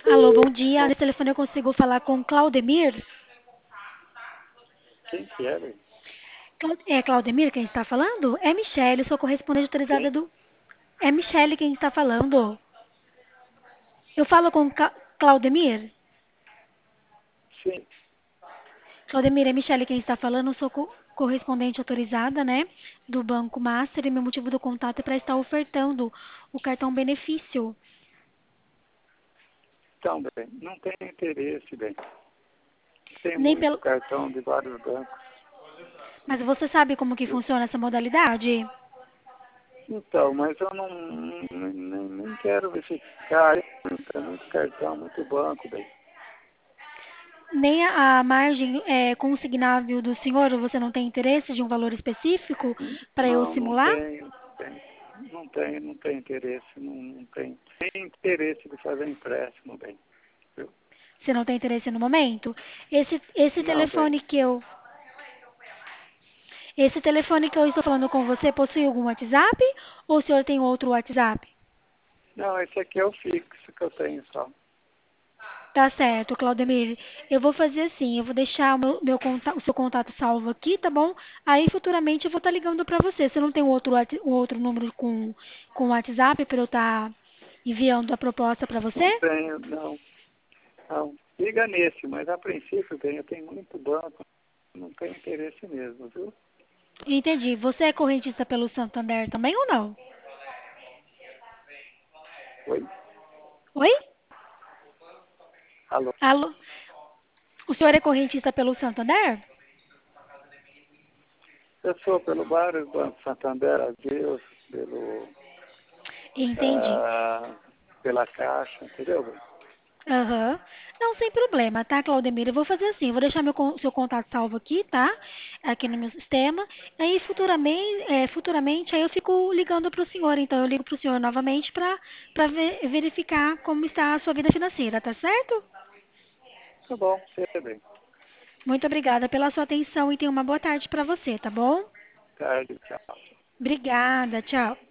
Alô, bom dia. Nesse telefone eu consigo falar com Claudemir? Quem que é, velho? É Claudemir quem está falando? É Michele, sou correspondente autorizada Quem? do. É Michele quem está falando. Eu falo com Claudemir? Sim. Claudemir, é Michele quem está falando, sou correspondente autorizada, né? Do Banco Master e meu motivo do contato é para estar ofertando o cartão benefício. Então, bem, não tem interesse, bem. Tem Nem muito pelo. cartão de vários bancos. Mas você sabe como que Viu? funciona essa modalidade? Então, mas eu nem quero verificar. Tem muito cartão, muito banco, bem. Nem a margem consignável do senhor, você não tem interesse de um valor específico para eu Não simular? tem, tem. Não tem interesse, não tem. Tem interesse de fazer empréstimo, bem. Viu? Você não tem interesse no momento? Esse Não, bem. telefone que eu, esse telefone que eu estou falando com você possui algum WhatsApp ou o senhor tem outro WhatsApp? Não, esse aqui é o fixo que eu tenho só. Tá certo, Claudemir. Eu vou fazer assim, eu vou deixar o seu contato salvo aqui, tá bom? Aí futuramente eu vou estar ligando para você. Você não tem um outro número com WhatsApp para eu estar enviando a proposta para Não você? tenho, não. Não. Liga nesse, mas a princípio, bem, eu tenho muito banco. Não tem interesse mesmo, viu? Entendi. Você é correntista pelo Santander também ou não? Oi? Oi? Alô? Alô? O senhor é correntista pelo Santander? Eu sou pelo vários bancos, Santander, Adeus, Entendi. ah, pela Caixa, entendeu? Aham. Não, sem problema, tá, Claudemir? Eu vou fazer assim, eu vou deixar seu contato salvo aqui, tá? Aqui no meu sistema. Aí futuramente aí eu fico ligando para o senhor. Então eu ligo para o senhor novamente para verificar como está a sua vida financeira, tá certo? Tá bom, sempre bem. Muito obrigada pela sua atenção e tenha uma boa tarde para você, tá bom? Tarde, tchau. Obrigada, tchau.